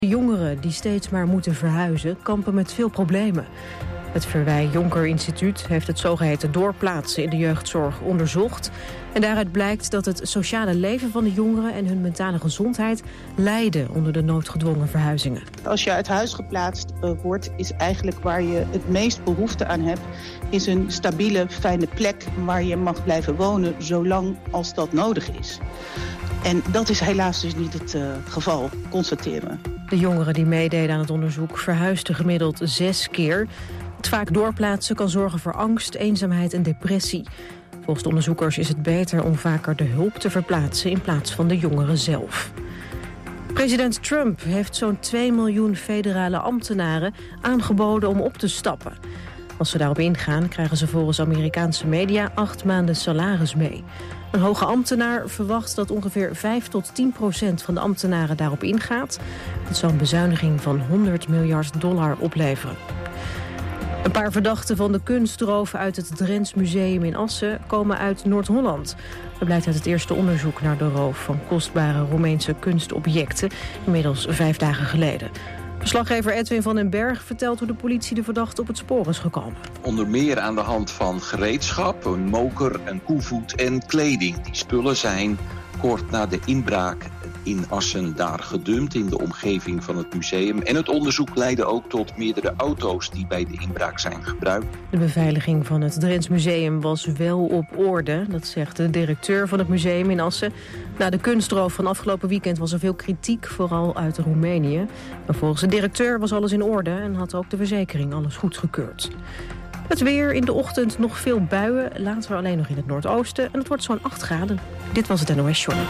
Jongeren die steeds maar moeten verhuizen kampen met veel problemen. Het Verwij Jonker Instituut heeft het zogeheten doorplaatsen in de jeugdzorg onderzocht. En daaruit blijkt dat het sociale leven van de jongeren en hun mentale gezondheid lijden onder de noodgedwongen verhuizingen. Als je uit huis geplaatst wordt, is eigenlijk waar je het meest behoefte aan hebt, is een stabiele, fijne plek waar je mag blijven wonen zolang als dat nodig is. En dat is helaas dus niet het geval, constateren we. De jongeren die meededen aan het onderzoek verhuisden gemiddeld 6 keer. Het vaak doorplaatsen kan zorgen voor angst, eenzaamheid en depressie. Volgens de onderzoekers is het beter om vaker de hulp te verplaatsen in plaats van de jongeren zelf. President Trump heeft zo'n 2 miljoen federale ambtenaren aangeboden om op te stappen. Als ze daarop ingaan, krijgen ze volgens Amerikaanse media 8 maanden salaris mee. Een hoge ambtenaar verwacht dat ongeveer 5-10% van de ambtenaren daarop ingaat. Het zal een bezuiniging van $100 miljard opleveren. Een paar verdachten van de kunstroof uit het Drents Museum in Assen komen uit Noord-Holland. Dat blijkt uit het eerste onderzoek naar de roof van kostbare Roemeense kunstobjecten, inmiddels 5 dagen geleden. Verslaggever Edwin van den Berg vertelt hoe de politie de verdachte op het spoor is gekomen. Onder meer aan de hand van gereedschap, een moker, een koevoet en kleding. Die spullen zijn kort na de inbraak in Assen daar gedumpt in de omgeving van het museum. En het onderzoek leidde ook tot meerdere auto's die bij de inbraak zijn gebruikt. De beveiliging van het Drents Museum was wel op orde. Dat zegt de directeur van het museum in Assen. Na de kunstroof van afgelopen weekend was er veel kritiek, vooral uit Roemenië. Maar volgens de directeur was alles in orde en had ook de verzekering alles goedgekeurd. Het weer, in de ochtend nog veel buien, later alleen nog in het noordoosten. En het wordt zo'n 8 graden. Dit was het NOS Journal.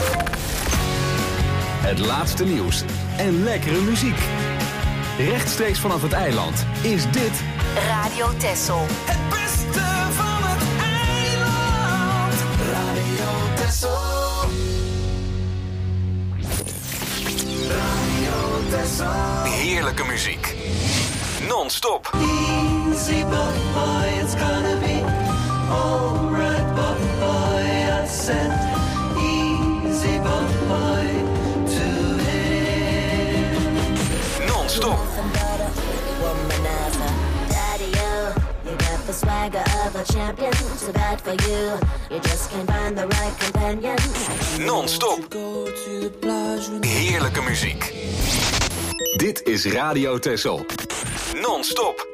Het laatste nieuws en lekkere muziek. Rechtstreeks vanaf het eiland is dit Radio Texel. Het beste van het eiland. Radio Texel. Radio Texel. heerlijke muziek. Non-stop. Easy boy, it's gonna be alright boy, I said easy boy to him. Non-stop. You got the swagger of a champion, too bad for you. You just can't find the right companion. Non-stop. Heerlijke muziek. Dit is Radio Texel. Non-stop.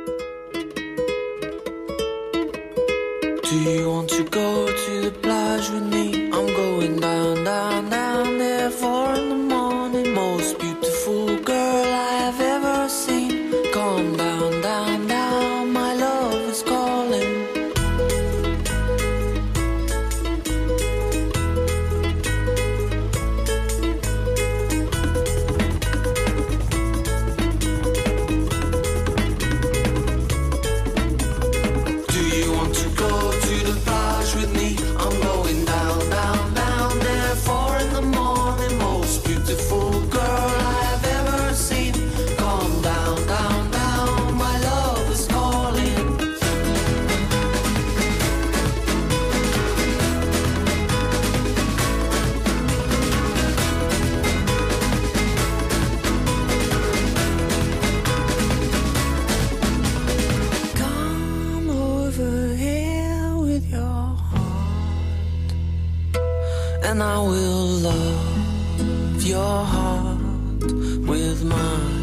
Do you want to go to the plage with me? I'm going down, down, down there 4 in the morning. Most beautiful girl I have ever seen. Calm down, down, down, my love is calling. And I will love your heart with mine.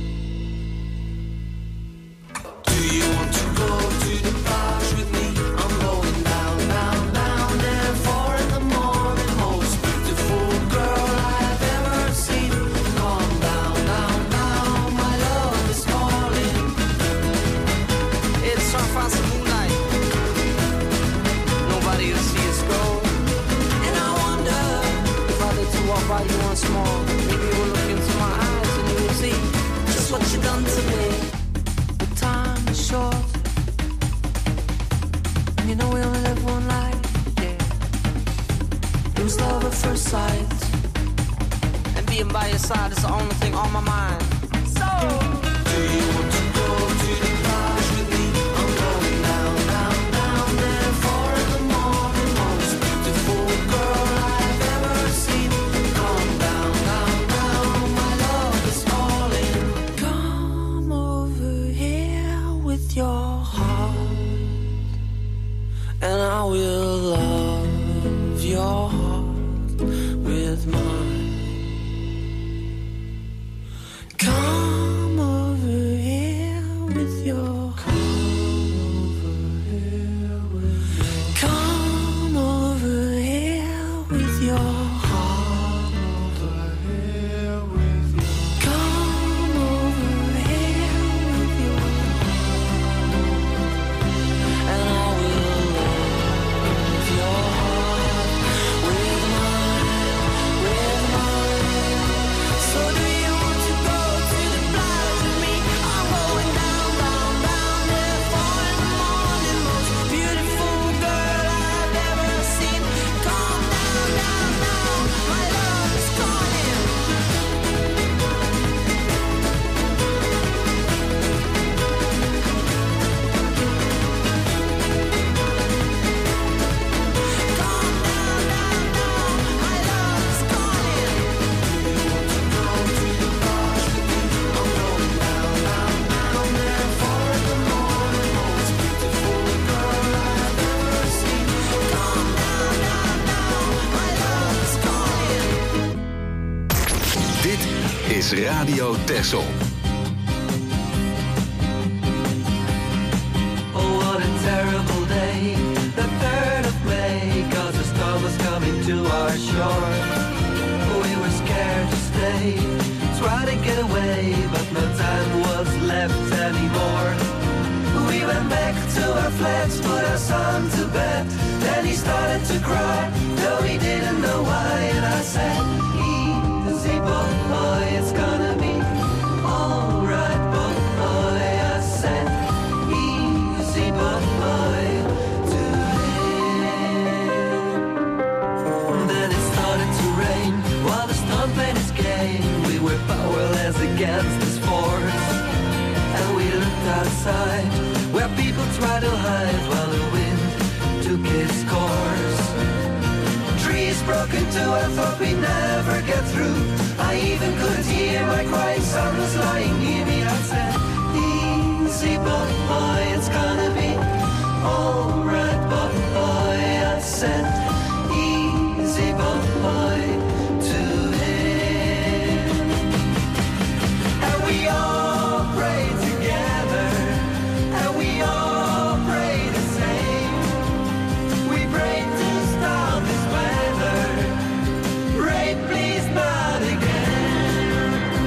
Do you want to go to the plage with me? I'm going down, down, down there 4 in the morning. Most beautiful girl I have ever seen. Calm down, down, down, my love is calling. It's our fast moonlight. Nobody will see us go. To walk by you once more, maybe you will look into my eyes and you will see just what you done to me. The time is short, and you know we only live one life. Yeah, it was love at first sight, and being by your side is the only thing on my mind. So, do you want to go to the plage with me? I'm going down, down, down there 4 in the morning. Most beautiful girl I have ever seen. Calm down, down, down, my love is Radio Texel. Oh, what a terrible day, the 3rd of May, 'cause the storm was coming to our shore. We were scared to stay, tried to get away, but no time was left anymore. We went back to our flats, put our son to bed. Then he started to cry, though he didn't know why. And I said, easy boy, it's gonna be alright boy. I said, easy boy, to him. Then it started to rain, while the storm played its game. We were powerless against this force. And we looked outside, where people tried to hide while the wind took its course. Trees broke into, I thought we'd never get through. I even couldn't hear my crying son was lying near me. I said, easy boy, it's gonna be alright boy. I said, easy boy, to him. And we all prayed together, and we all prayed the same. We prayed to stop this weather. Rain, please not again.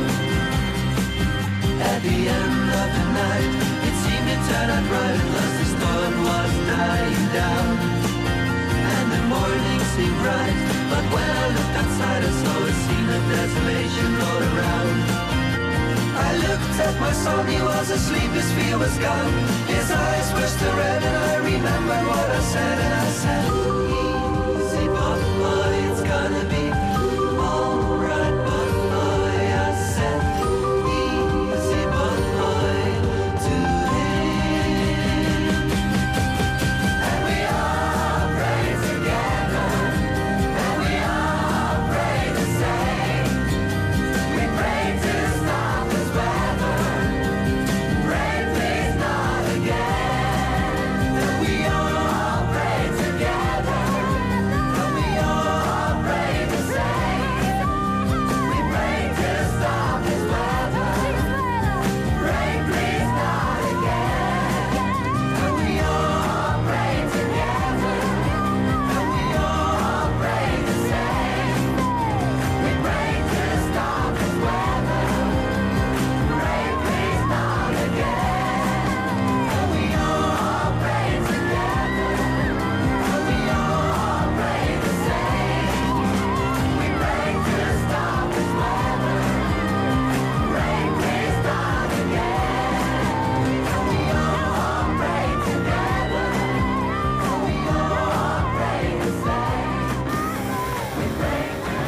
At the end of the night, it seemed to turn out right, as the storm was dying down. And the morning seemed bright, but when I looked outside, I saw a scene of desolation all around. I looked at my son, he was asleep, his fear was gone. His eyes were still red, and I remembered what I said. And I said, easy boy, it's gonna be alright boy. I said, easy boy, to him. And we all prayed together, and we all prayed the same. We prayed to stop this weather. Rain, please not again. And we all prayed together, and we all prayed the same. We prayed to stop this weather. Rain, please not again. And we all prayed together, and we all prayed the same. We prayed to stop this weather. Rain, please not again. And we all prayed together, and we all prayed the same. We prayed to stop this weather. Rain, please not again. And we all prayed together, and we all prayed the same. We prayed to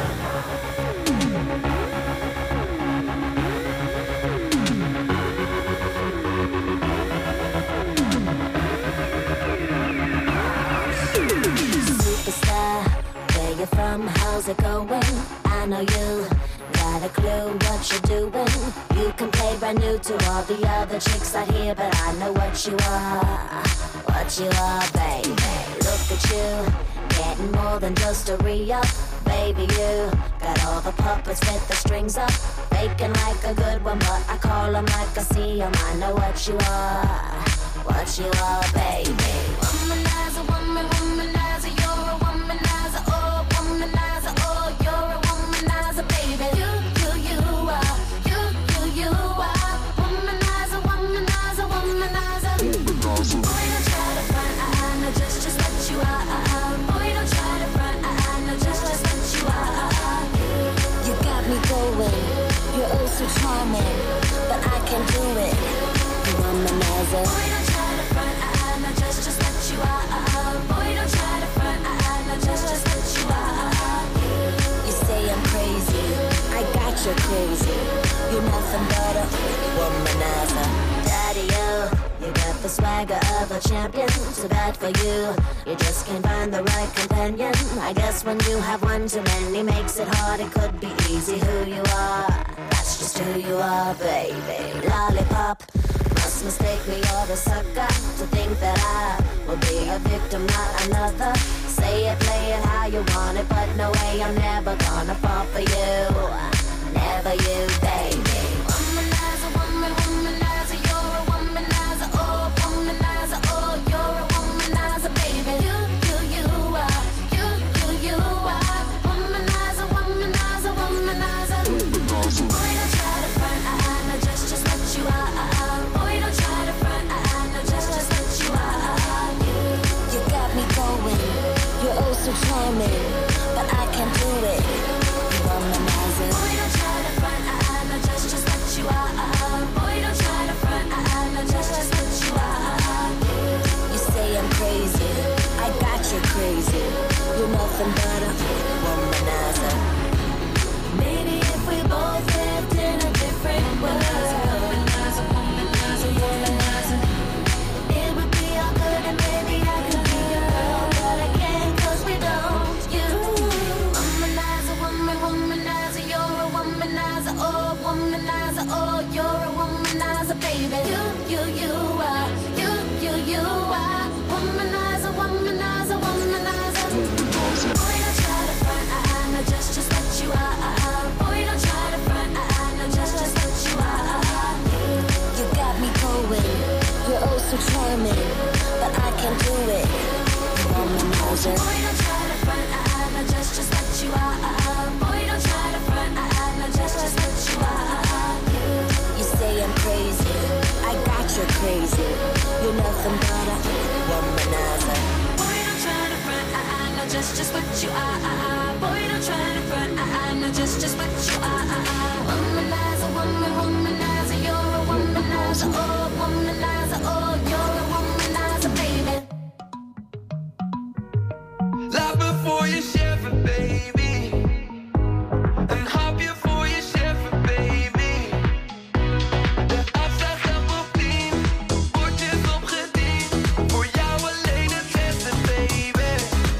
Superstar, where you from? How's it going? I know you got a clue what you're doing. You can play brand new to all the other chicks out here, but I know what you are, baby. Look at you, getting more than just a re-up. Baby, you got all the puppets with the strings up, faking like a good one, but I call them like I see them. I know what you are, baby. Womanizer, womanizer, you're a womanizer, oh, womanizer, oh, you're a womanizer, baby. You are, you are, womanizer, womanizer, womanizer. Boy, don't try to front, I know just what you are. Boy, don't try to front, I know just what you are. You got me going, you're oh so charming, but I can do it. Womanizer. Boy, don't try to front, I know just what you are. Boy, don't try to front, I know just what you are. You say I'm crazy, I got you crazy. You're nothing but a womanizer. Daddy, you got the swagger of a champion. Too bad for you, you just can't find the right companion. I guess when you have one too many makes it hard. It could be easy who you are, that's just who you are, baby. Lollipop, must mistake me, you're a sucker to think that I will be a victim, not another. Say it, play it how you want it, but no way I'm never gonna fall for you. never you, baby. Womanizer, womanizer, you're a womanizer, oh, womanizer, oh, you're a womanizer, baby. You are, you are, womanizer, womanizer, womanizer. Boy, don't try to front, no, just what you are. Boy, don't try to front, no, just what you are. You got me going, you're oh so charming, but I can't do it. Womanizer. Boy, don't try to front, no, just what you are. Boy, don't try to front, no, just what you are. You say I'm crazy, I got you crazy. You're nothing but a womanizer. Maybe if we both lived in a different world, womanizer, womanizer, womanizer, it would be all good and maybe I could be your girl, but I can't 'cause we don't. You, womanizer, womanizer, you're a womanizer, oh, womanizer, oh, you're a womanizer, baby. You are, you are, womanizer, womanizer, womanizer. Boy, don't try to front, no, just what you are. Boy, don't try to front, no, just what you are. You got me going, you're oh so charming, but I can't do it. Womanizer. Boy, don't try to front, no, just what you are. Boy, don't try to front, no, just what you are. You say I'm crazy, I got you crazy. You're nothing but a womanizer. Boy, don't try to front, no, just what you are. Boy, don't try to front, no, just what you are. Womanizer, womanizer, you're a womanizer, oh, womanizer, oh, you're a womanizer, baby. Laat me voor je cheffen, baby. Een hapje voor je cheffen, baby. De afslag staat op 10, bordjes opgediend. Voor jou alleen het beste, baby.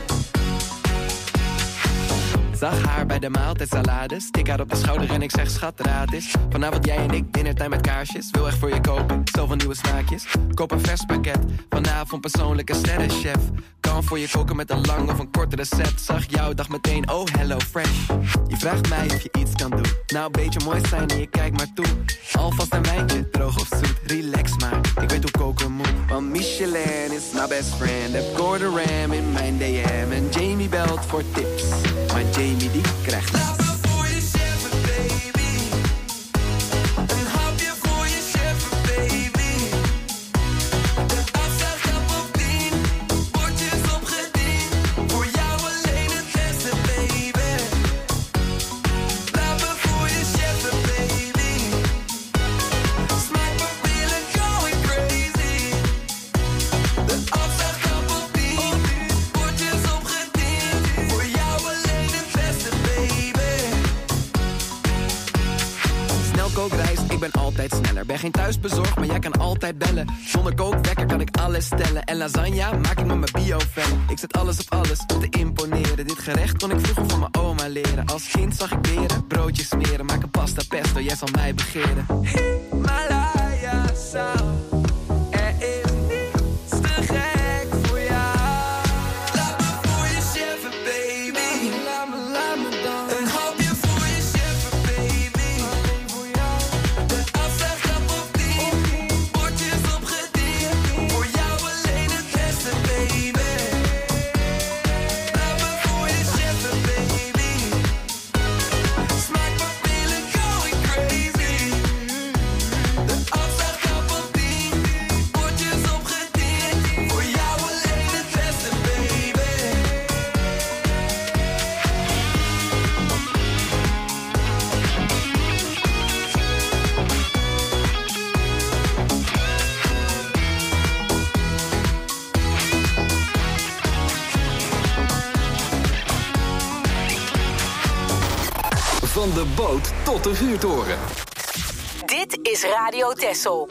Zag haar bij de maaltijdsalade. Stik haar op de schouder en ik zeg schat, raad is. Vanavond jij en ik, dinnertijd met kaarsjes. Wil echt voor je koken, zoveel nieuwe smaakjes. Koop een vers pakket, vanavond persoonlijke sterrenchef. Kan voor je koken met een lang of een kort recept. Zag jou, dacht meteen, oh hello fresh. Je vraagt mij of je iets kan doen. Nou, een beetje mooi zijn en je kijkt maar toe. Alvast een wijntje, droog of zoet, relax maar. Ik weet hoe koken moet. Want Michelin is my best friend. Heb Gordon Ram in mijn DM. En Jamie belt voor tips. Maar Jamie die krijgt niks. Laat me voor je cheffen, baby. Een hapje voor je cheffen, baby. De afslag staat op 10, bordjes opgediend. Voor jou alleen het beste, baby. Laat me voor je cheffen, baby. Smaak mijn billen going crazy. De afslag staat op 10, bordjes opgediend. Voor jou alleen het beste, baby. Snel kookrijst, ik ben altijd sneller. Ben geen thuisbezorgd, maar jij kan altijd bellen. Zonder kookwekker kan ik alles stellen. En lasagne maak ik met mijn bio-fan. Ik zet alles op alles om te imponeren. Dit gerecht kon ik vroeger van mijn oma leren. Als kind zag ik beren, broodjes smeren. Maak een pasta pesto, jij zal mij begeren. Himalaya sound. Er is niets te gek voor jou. Laat me voor je cheffen, baby. Laat me dan. Een hapje voor je cheffen, baby. De afslag staat op 10, bordjes opgediend. Voor jou alleen het beste, baby. Laat me voor je cheffen, baby. Smaak mijn billen going crazy. De afslag staat op 10, bordjes opgediend. Voor jou alleen het beste, baby. Van de boot tot de vuurtoren. Dit is Radio Texel.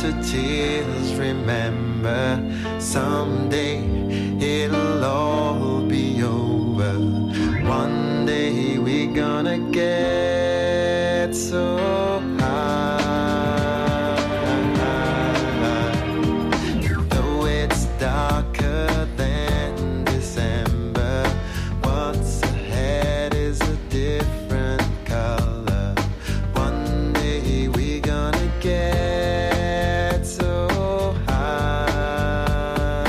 to tears. Remember, someday it'll all be over. One day we're gonna get so high. Though it's darker than December, what's ahead is a different color. One day we're gonna get so high.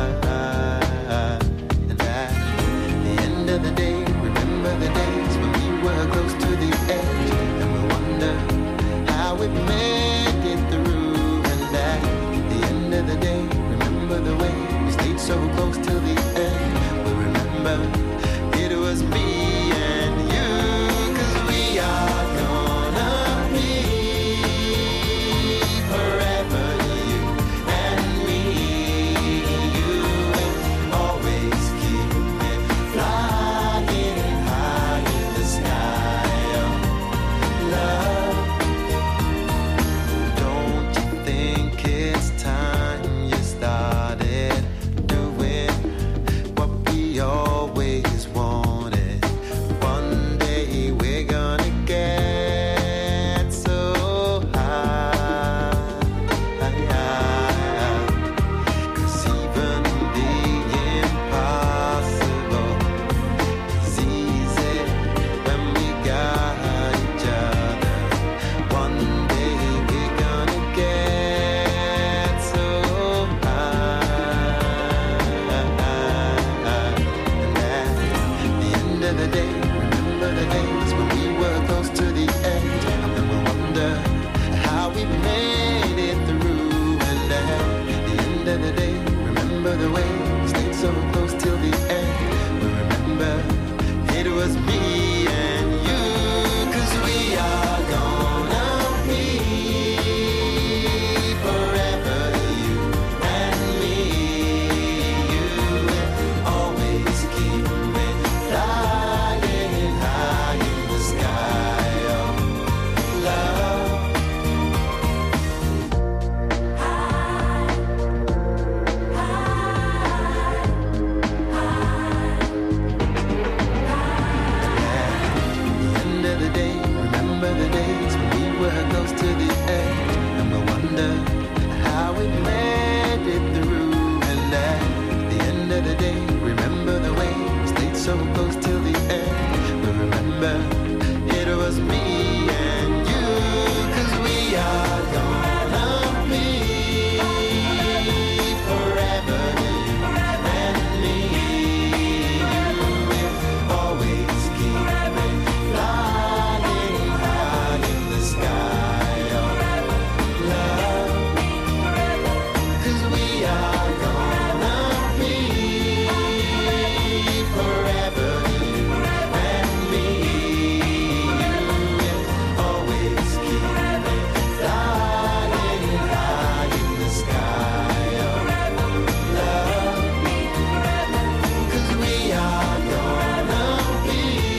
And at the end of the day, remember the days when we were close to the edge, and we wonder how we made it through. And at the end of the day, remember the way we stayed so close till the end. We remember it was me and you, 'cause we are gonna be forever, you and me. You will always keep me flying high in the sky. Oh, love, don't you think it's time you started doing what we always wanted? One day we're gonna get so high. 'Cause even the impossible is easy when we got each other. One day we're gonna get so high. And at the end of the day, remember the days when we were close to the edge, and we wonder how we made it through. And at the end of the day, remember the way we stayed so close till the end. We remember it was me and you, 'cause we are gonna be forever, you and me. You will always keep me flying high in the sky. Oh, love. At the end of the day, remember the days when we were close to the edge, and we wonder how we made it through. And at the end of the day, remember the way we stayed so close till the end. We remember it was me and you, 'cause we are gonna be forever, you and me. You will always keep me flying high in the sky. Oh, love, 'cause we are gonna be forever, you and me. You will always keep me flying high in the sky. Oh, love, 'cause we are gonna be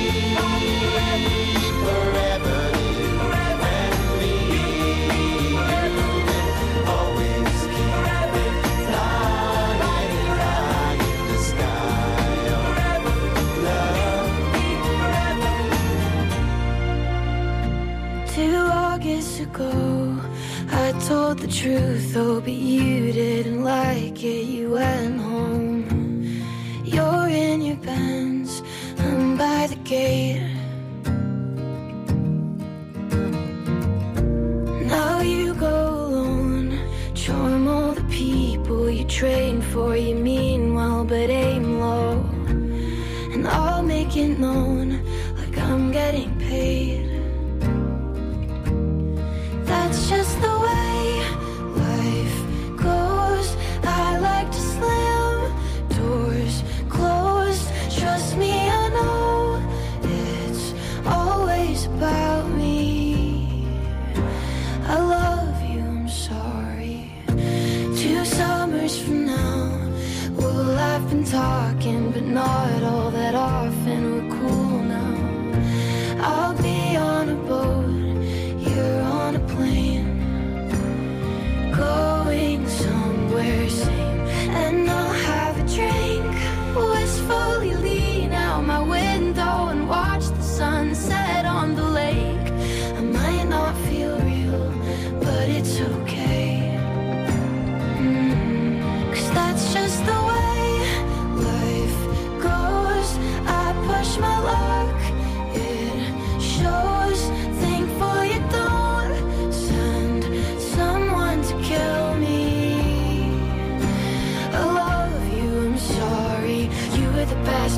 forever, you and me. You will always keep me flying high in the sky. Oh, love. Two August ago, I told the truth, oh, but you didn't like it. You went home. You're in your Benz, I'm by the gate. Now you go alone, charm all the people you train for. You mean well, but aim low. And I'll make it known, like I'm getting paid. That's just the way life goes. I like to slam doors closed. Trust me, I know it's always about me. I love you, I'm sorry. 2 summers from now, we'll have been talking, but not all that often. We're cool now. I'll be on a boat, you're on a plane. Go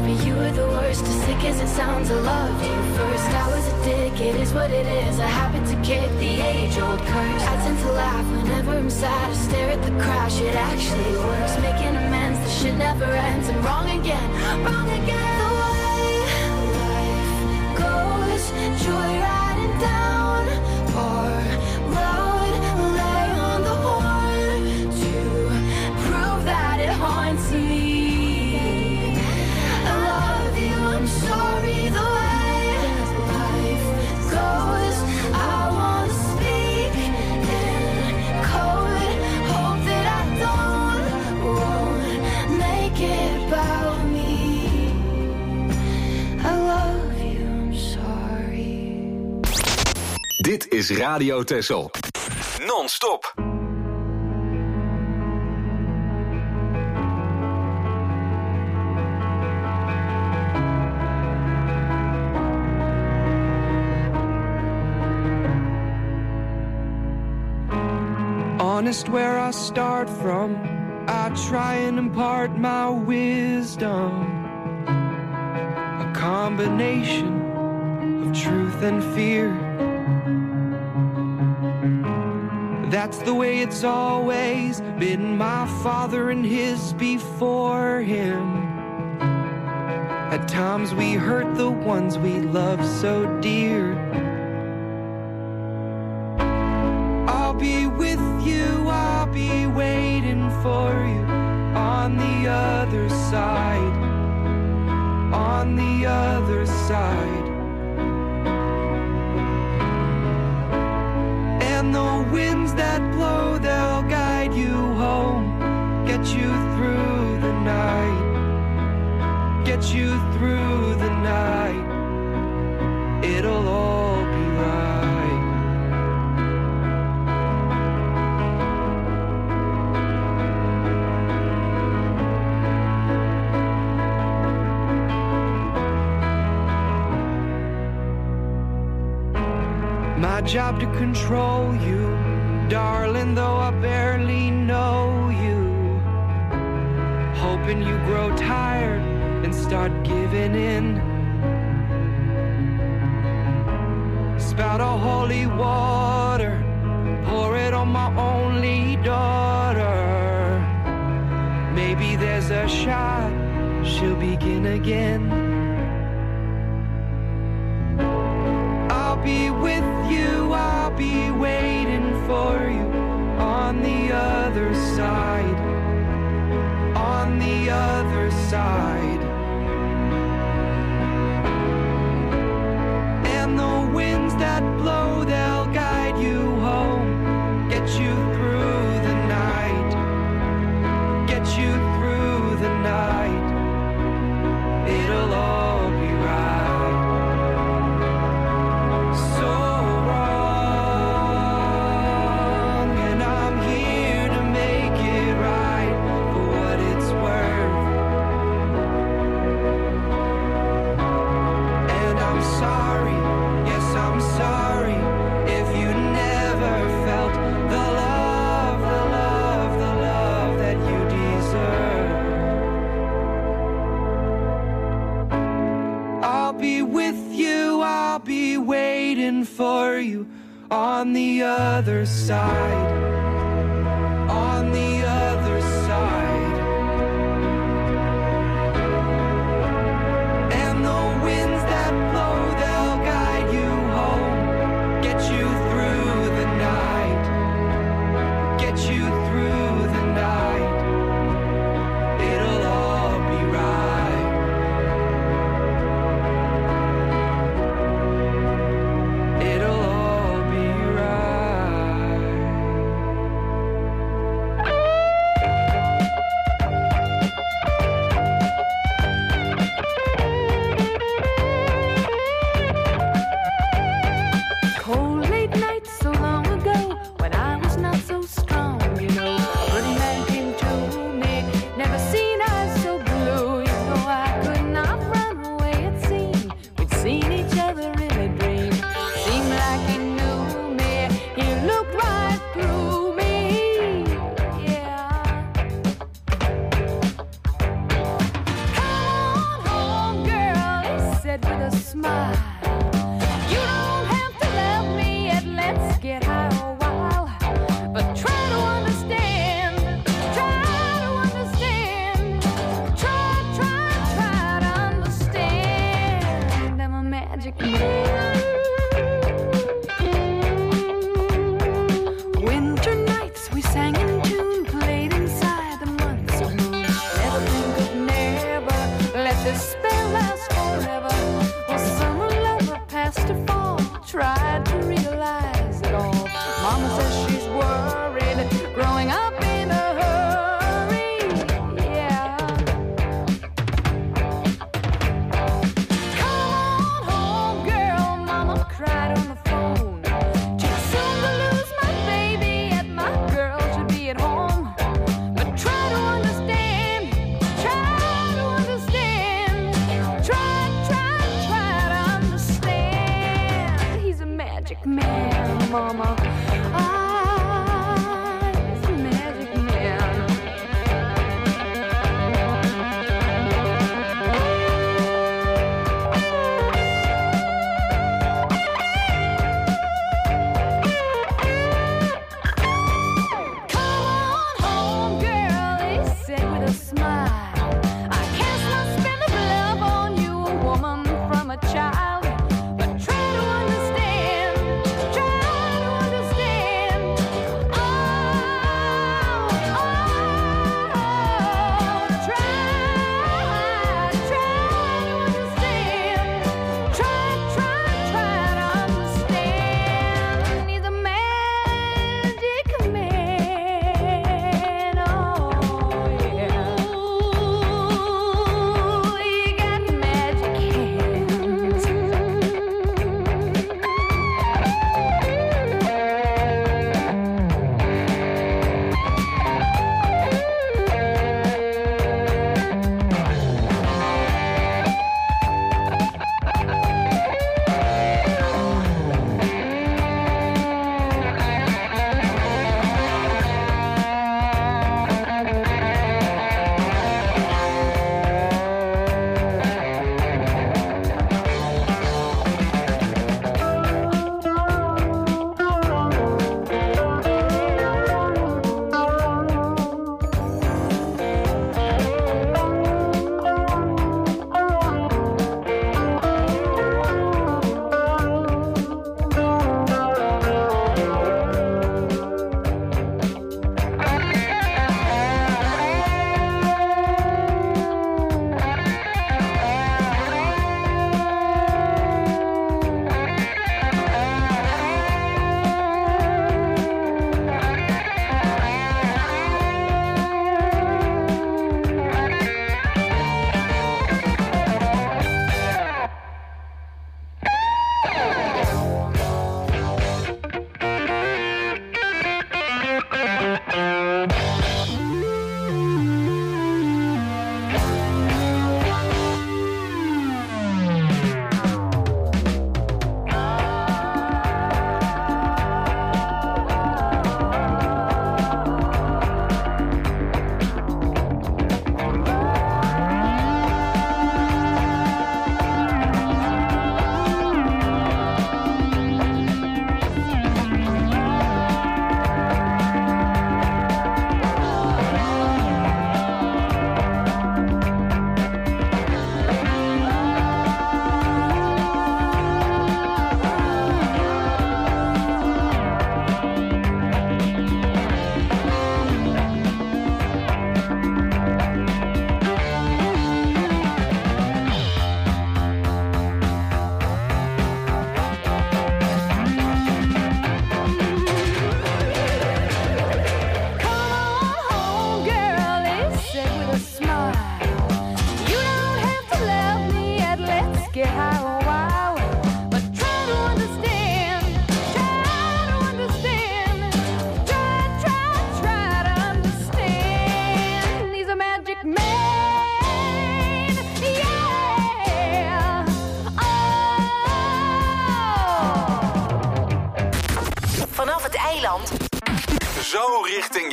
but you were the worst. As sick as it sounds, I loved you first. I was a dick, it is what it is. I happen to kick the age-old curse. I tend to laugh whenever I'm sad. I stare at the crash, it actually works. Making amends, the shit never ends. I'm wrong again, wrong again. The way life goes, joyriding down our road, lay on the horn to prove that it haunts me. I love you, I'm sorry. The way life goes, I wanna speak in code. Hope that I won't make it about me. I love you, I'm sorry. Dit is Radio Texel. Non-stop. Honest where I start from, I try and impart my wisdom. A combination of truth and fear. That's the way it's always been, my father and his before him. At times we hurt the ones we love so dear. I'll be with you, I'll be waiting for you on the other side, on the other side. And the winds that blow, they'll guide you home, get you through the night, get you through the night. It'll all be right. My job to control you, darling, though I barely know you. Hoping you grow tired and start giving in. Spout a holy water, pour it on my only daughter. Maybe there's a shot, she'll begin again. I'll be with you, I'll be waiting for you on the other side, on the other side. And the winds that blow, they'll guide you home, get you through the night, get you through the night. It'll all be right. For you on the other side, on the other side. And the winds that blow, they'll guide you home, get you through the night, get you through the night. It'll all be right. It'll all be right.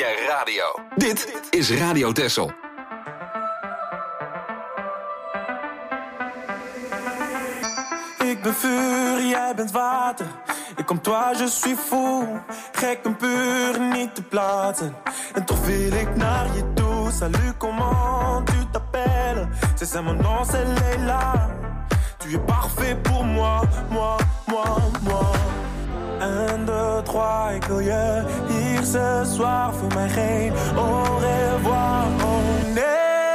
jij radio. Dit is Radio Texel. Ik ben vuur, jij bent water. Ik kom toi, je suis fou. Gek en puur, niet te plaatsen. En toch wil ik naar je toe. Salut, comment tu t'appelles? C'est ça mon nom, c'est Leila. Tu es parfait pour moi, moi, moi, moi. 1, 2, 3, ik wil je hier ce soir. Voor mij geen au revoir, oh nee.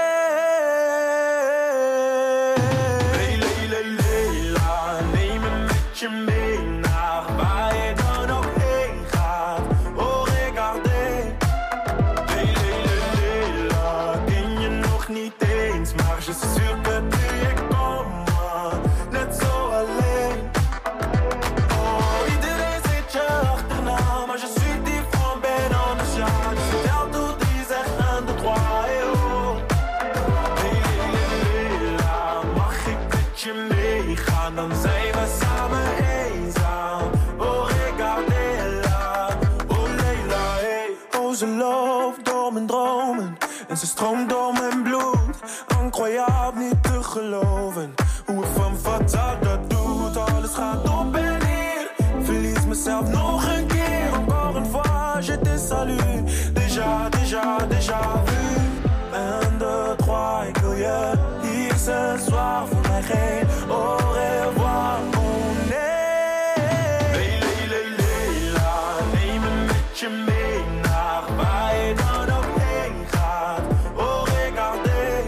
Dan zijn we samen eenzaam. Oh, regardez-la. Oh, Leila, hey. Oh, ze loopt door mijn dromen. En ze stroomt door mijn bloed. Incroyable, niet te geloven. Hoe een femme fatale dat doet. Alles gaat op en neer. Verlies mezelf nog een keer. Encore une fois, je te salue. Déjà, déjà, déjà vu. 1, 2, 3, ik wil je hier ce soir. Voor mij geen au revoir, oh nee. Leila, neem me met je mee naar waar je dan ook heen gaat. Oh, regardez.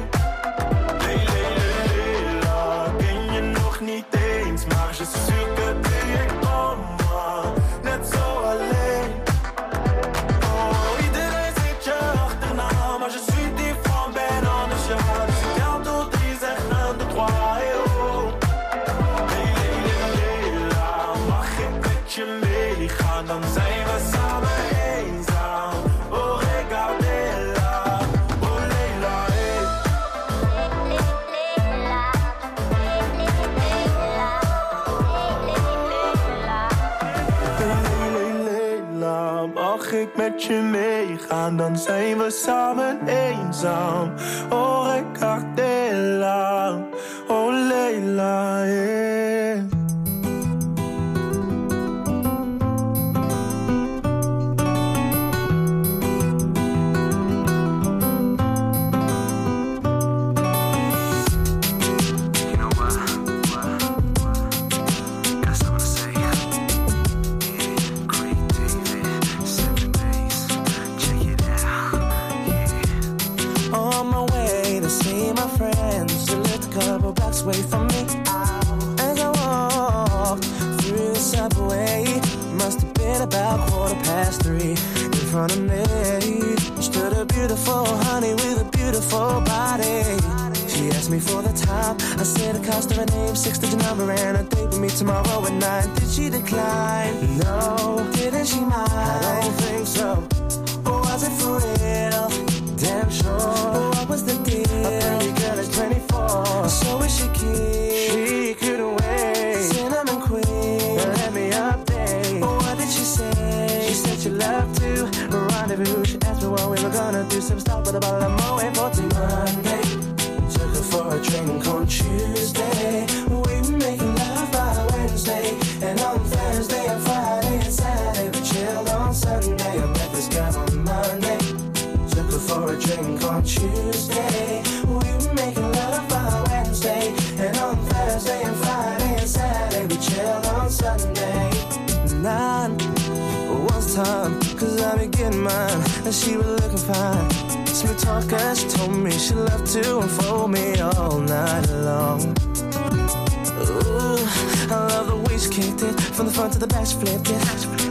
Leila, ken je nog niet eens, maar je suis sûr que tu es comme moi. Net zo alleen. Oh, iedereen zit je achterna, maar je suis différent, ben anders ja. Dus ik tel tot 3, zeg 1, 2, 3, hey oh. Meegaan, dan zijn we samen eenzaam. Oh, regardez-la. Oh, Leila, hey. Leila, mag ik met je meegaan? Dan zijn we samen eenzaam. Oh, regardez-la. Oh, Leila, hey. Away from me as I walk through the subway. Must have been about 3:15. In front of me stood a beautiful honey with a beautiful body. She asked me for the time. I said the cost of her name, 6-digit number, and a date with me tomorrow at 9. Did she decline? No. Didn't she mind? I don't think so. Or was it for real? Damn sure. What was the deal? A pretty girl is 24. So is she cute? She couldn't wait. Cinnamon queen, let me update. What did she say? She said she loved to rendezvous. She asked me what we were gonna do. Some stop with a bottle of Moet for Monday. Took her for a drink on Tuesday. We were making love by Wednesday. And on Thursday and Friday and Saturday we chilled on Sunday. I met this girl on Monday. Took her for a drink on Tuesday. We were making love by Wednesday. And on Thursday and Friday and Saturday we chilled on Sunday. 9 was time, cause I be getting mine. And she was looking fine. Smooth talker, she told me she loved to unfold me all night long. Ooh, I love the way she kicked it. From the front to the back she flipped it.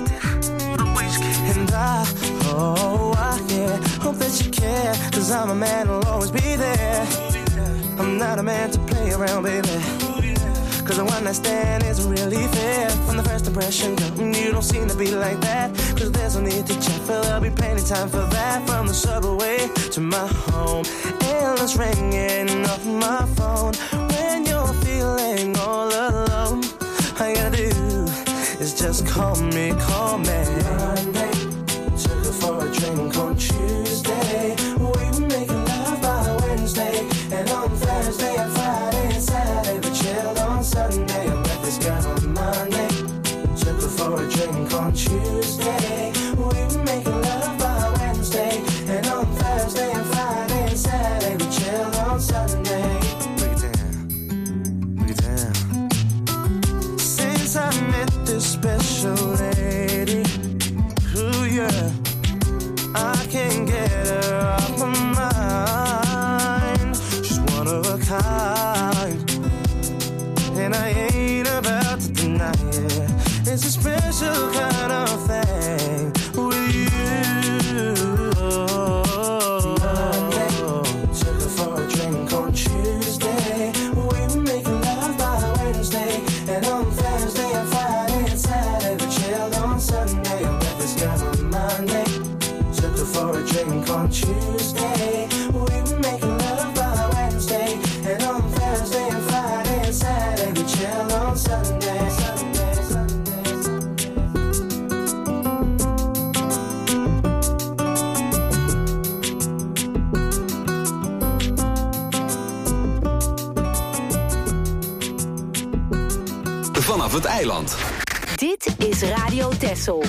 And yeah, hope that you care. Cause I'm a man who'll always be there. I'm not a man to play around, baby. Cause the one night stand isn't really fair. From the first impression, girl, you don't seem to be like that. Cause there's no need to check, for there'll be plenty time for that. From the subway to my home, endless ringing off my phone. When you're feeling all alone, all you gotta do is just call me, call me. Monday, took her for a drink on Tuesday. drink on Tuesday. We were making love by Wednesday, and on Thursday and Friday and Saturday we chill on Sunday. Vanaf het eiland. Dit is Radio Texel.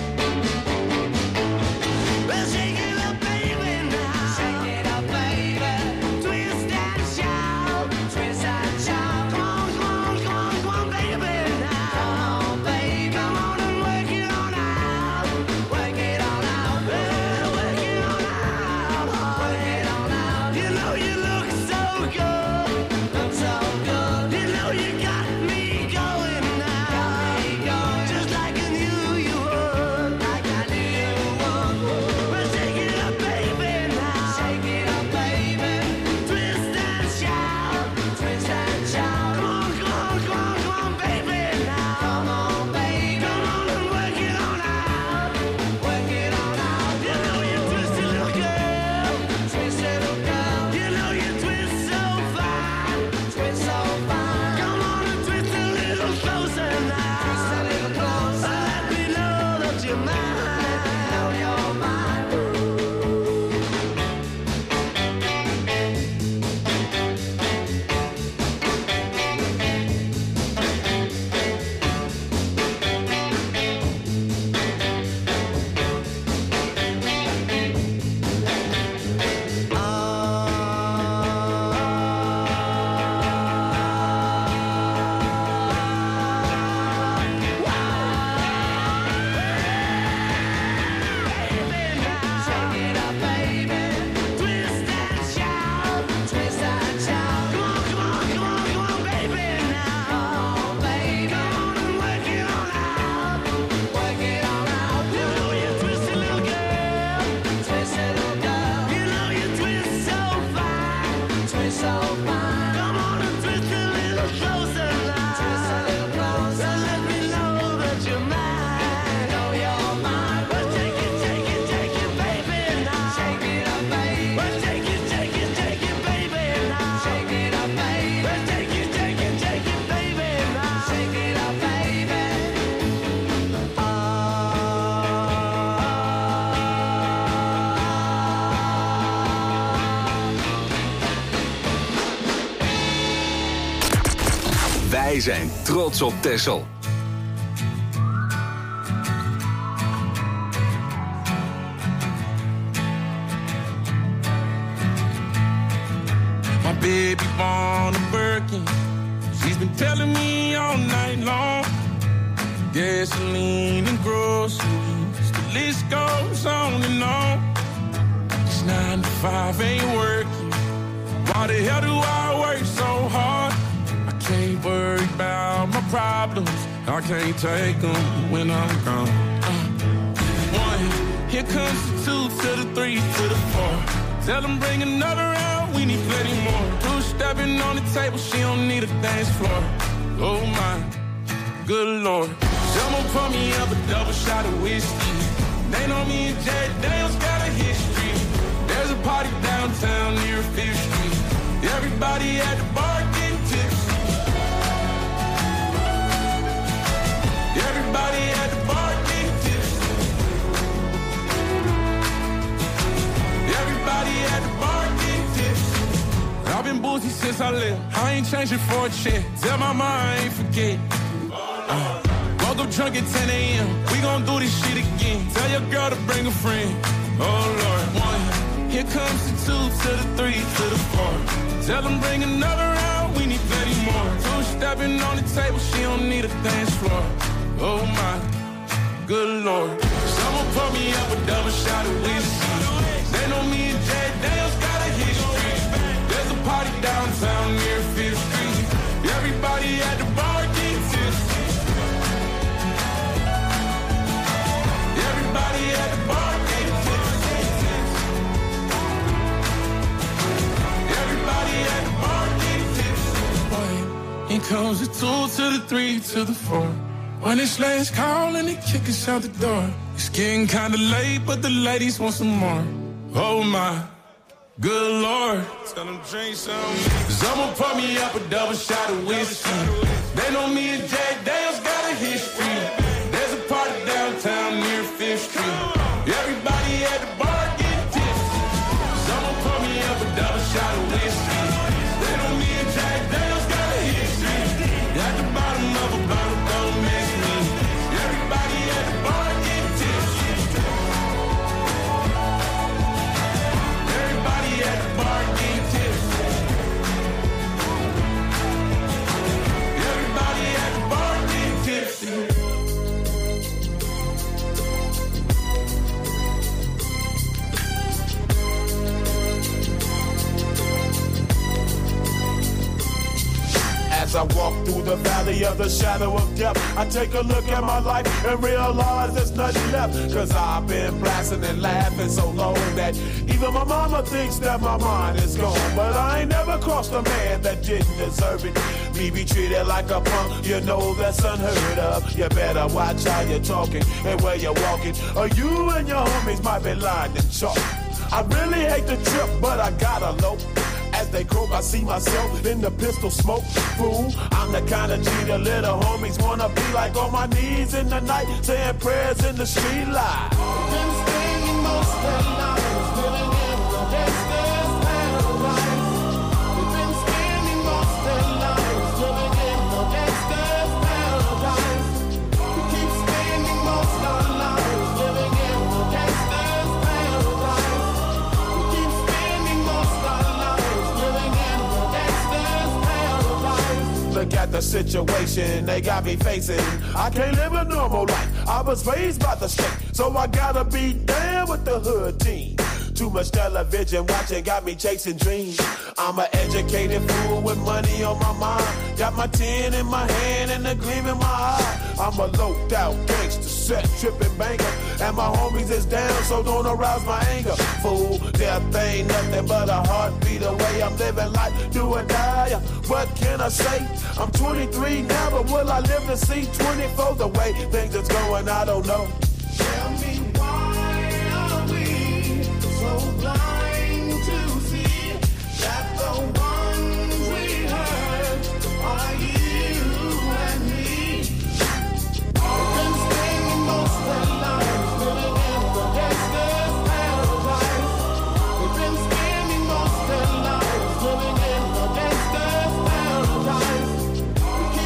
Shake it up, baby. Wij zijn trots op Texel. My baby born a Birkin. She's been telling me all night long. Gasoline and groceries, the list goes on and on. It's 9 to 5, ain't working. Why the hell do I work so hard? I can't worry about my problems. I can't take them when I'm gone. 1, here comes the 2 to the 3 to the 4. Tell them bring another round, we need plenty more. 2 stepping on the table, she don't need a dance floor. Oh my, good Lord. Someone pour me up a double shot of whiskey. They know me and Jack Daniels got a history. There's a party downtown near 5th Street. Everybody at the bar getting tipsy. Everybody at the bar getting tipsy. Everybody at the bar getting tipsy. I've been boozy since I left. I ain't changing for a check. Tell my mom I ain't forget. Woke up drunk at 10 a.m. We gon' do this shit again. Tell your girl to bring a friend. Oh Lord, 1. Here comes the 2 to the 3 to the 4. Tell them bring another round, we need plenty more. 2 stepping on the table, she don't need a dance floor. Oh my, good Lord. Someone pour me up a double shot of whiskey. They know me and Jack Daniels got a history. There's a party downtown near 5th Street. Everybody at the bar getting tipsy. Everybody at the bar getting tipsy. Everybody at the bar getting tipsy. Here comes the 2 to the 3 to the 4. When it's last call and they kick us out the door. It's getting kinda late, but the ladies want some more. Oh my, good Lord. Tell them drink some. Someone pour me up a double shot of whiskey. They know me and Jack Daniels got a history. There's a party downtown near 5th Street. Everybody at the bar getting tipsy. Someone pour me up a double shot of whiskey. They know me and Jack Daniels got a history. At the bottom of a bottle, don't miss me. Everybody at the bar getting tipsy. Everybody at the bar getting tipsy. Everybody at the bar getting tipsy. As I walk through the valley of the shadow of death, I take a look at my life and realize there's nothing left. Cause I've been blasting and laughing so long that even my mama thinks that my mind is gone. But I ain't never crossed a man that didn't deserve it. Me be treated like a punk, you know that's unheard of. You better watch how you're talking and where you're walking, or you and your homies might be lined in chalk. I really hate the trip, but I gotta low. As they croak, I see myself in the pistol smoke. Fool, I'm the kind of G the little homies wanna be like, on my knees in the night, saying prayers in the street light. Been staying most of their lives, living in the gangster's paradise. We've been spending most of their lives, living in the gangster's paradise. We keep spending most of our lives, living in the gangster's paradise. We keep spending most of our lives, living in the gangster's paradise. Look at the situation they got me facing. I can't live a normal life. I was raised by the state, so I gotta be down with the hood team. Too much television watching got me chasing dreams. I'm an educated fool with money on my mind. Got my 10 in my hand and a gleam in my eye. I'm a loped out gangster, set tripping banker. And my homies is down, so don't arouse my anger. Fool, death ain't nothing but a heartbeat away. I'm living life, do or die. What can I say? I'm 23 now, but will I live to see 24? The way things is going, I don't know. Tell me why are we so blind to see that the ones we hurt are you and me? We've been spending most of our lives living in the gangster's paradise. We've been spending most of our lives living in the gangster's paradise. We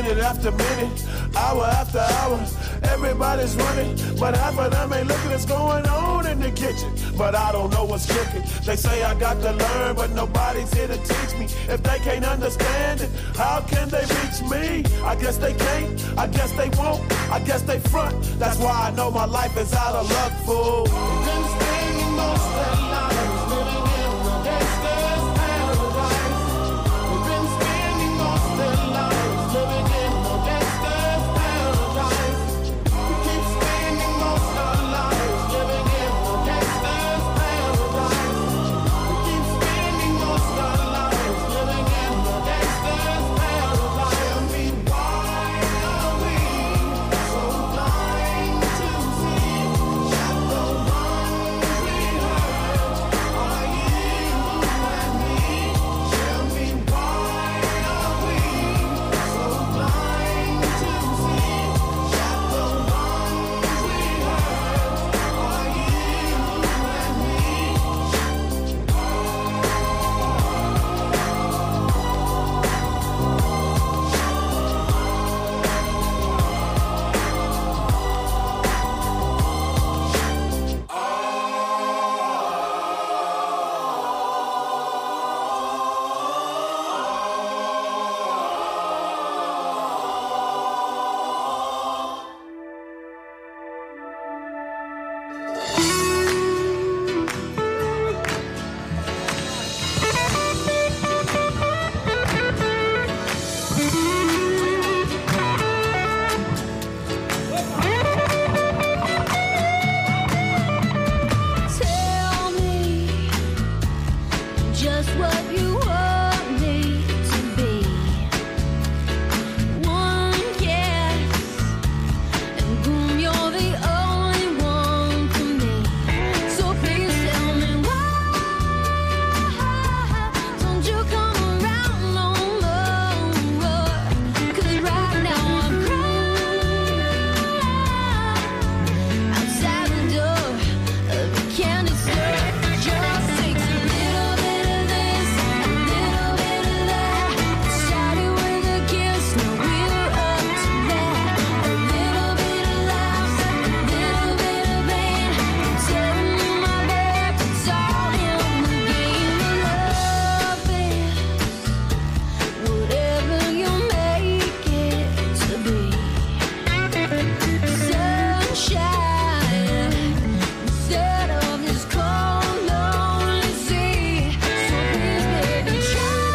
minute after minute, hour after hour. Everybody's running, but half of them ain't looking what's going on in the kitchen. But I don't know what's cooking. They say I got to learn, but nobody's here to teach me. If they can't understand it, how can they reach me? I guess they can't, I guess they won't, I guess they front. That's why I know my life is out of luck, fool. Been spending most of their lives living in the gangster's paradise. We've been spending most of their lives living in the gangster's paradise. We keep spending most of our lives living in the gangster's paradise. We keep spending most of our lives living in the gangster's paradise. Tell me why are we so blind to see that the ones we hurt are you and me? Tell me why are we so blind to see that the ones we hurt are you and me? Tell me just what you want me to be. One guess, and boom, you're the only one for me. So please tell me why don't you come around no more? 'Cause right now I'm crying outside the door of the candy store. Just takes a little bit of this, a little bit of that. Started with a kiss, now we're up to that. A little bit of laughs, a little bit of pain. I'm telling you, my babe, it's all in the game of love. Whatever you make it to be. Sunshine instead of this cold, lonely sea. So please, baby, try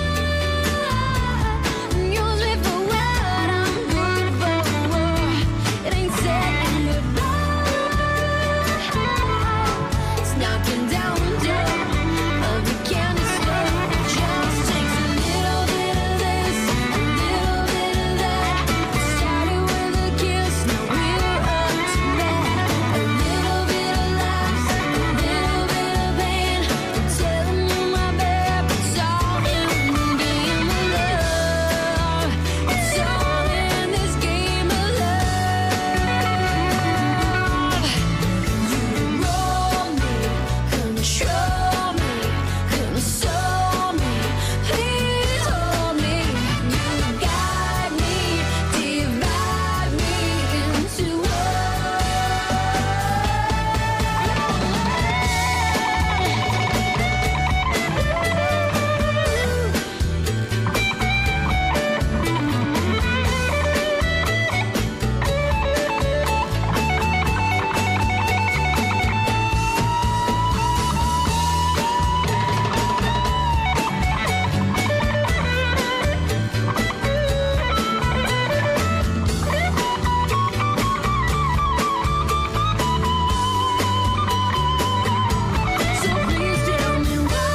and use me for what I'm good for. It ain't saying goodbye. It's knocking down the door of the candy store. Just takes a little bit of this, a little bit of that. Started with a kiss, now we're up to that. A little bit of laughs, a little bit of pain. I'm telling you, my babe, it's all in the game of love. It's all in this game of love. You roll me, control me, console me, please hold me. You guide me, divide me into So please tell me why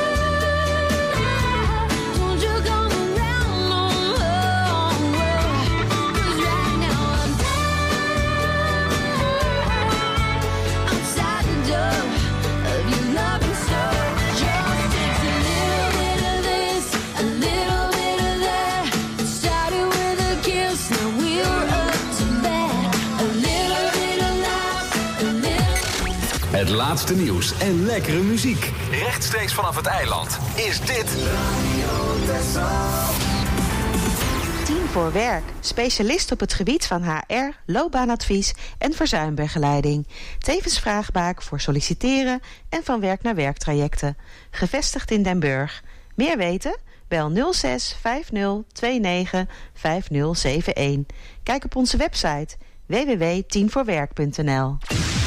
don't you come around no more? 'Cause right now I'm outside the door of your loving store. Just takes a little bit of this, a little bit of that. Started with a kiss, now we're up to that. A little bit of laughs, a little. Het laatste nieuws en lekkere muziek. Rechtstreeks vanaf het eiland is dit... 10 voor Werk. Specialist op het gebied van HR, loopbaanadvies en verzuimbegeleiding. Tevens vraagbaak voor solliciteren en van werk naar werktrajecten. Gevestigd in Den Burg. Meer weten? Bel 06 50 29 5071. Kijk op onze website www.teamvoorwerk.nl.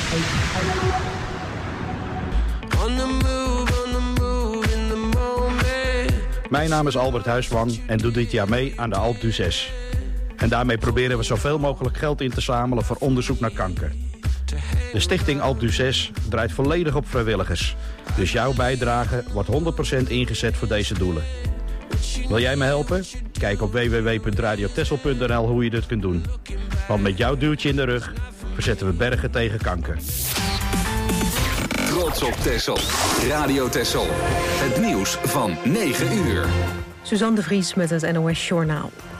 Mijn naam is Albert Huisman en doe dit jaar mee aan de Alpe d'Huez. En daarmee proberen we zoveel mogelijk geld in te zamelen voor onderzoek naar kanker. De stichting Alpe d'Huez draait volledig op vrijwilligers. Dus jouw bijdrage wordt 100% ingezet voor deze doelen. Wil jij me helpen? Kijk op www.radiotessel.nl hoe je dit kunt doen. Want met jouw duwtje in de rug verzetten we bergen tegen kanker. Trots op Texel. Radio Texel. Het nieuws van 9 uur. Suzanne de Vries met het NOS Journaal.